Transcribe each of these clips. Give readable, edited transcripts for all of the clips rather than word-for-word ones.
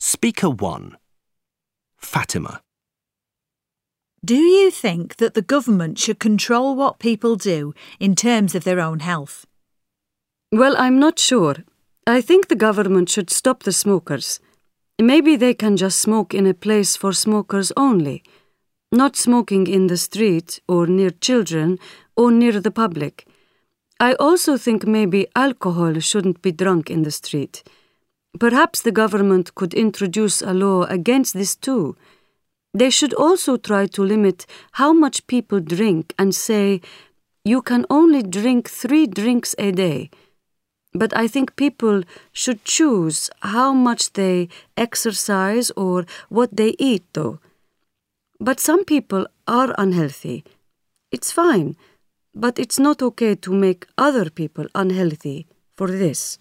Speaker 1. Fatima. Do you think that the government should control what people do in terms of their own health? Well, I'm not sure. I think the government should stop the smokers. Maybe they can just smoke in a place for smokers only, not smoking in the street or near children or near the public. I also think maybe alcohol shouldn't be drunk in the street. Perhaps the government could introduce a law against this too. They should also try to limit how much people drink and say, you can only drink 3 drinks a day. But I think people should choose how much they exercise or what they eat, though. But some people are unhealthy. It's fine, but it's not okay to make other people unhealthy for this.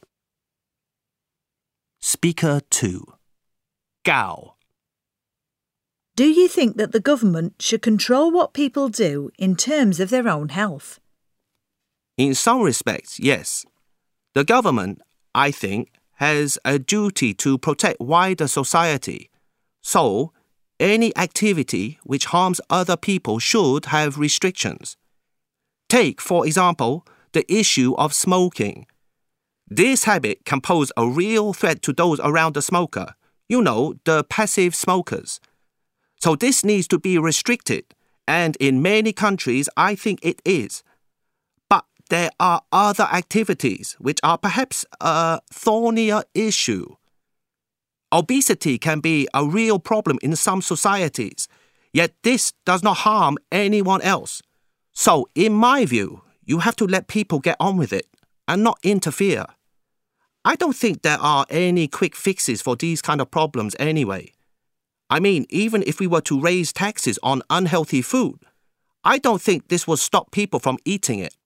Speaker 2. Gao. Do you think that the government should control what people do in terms of their own health? In some respects, yes. The government, I think, has a duty to protect wider society. So, any activity which harms other people should have restrictions. Take, for example, the issue of smoking. This habit can pose a real threat to those around the smoker, the passive smokers. So this needs to be restricted, and in many countries I think it is. But there are other activities which are perhaps a thornier issue. Obesity can be a real problem in some societies, yet this does not harm anyone else. So, in my view, you have to let people get on with it and not interfere. I don't think there are any quick fixes for these kind of problems anyway. I mean, even if we were to raise taxes on unhealthy food, I don't think this will stop people from eating it.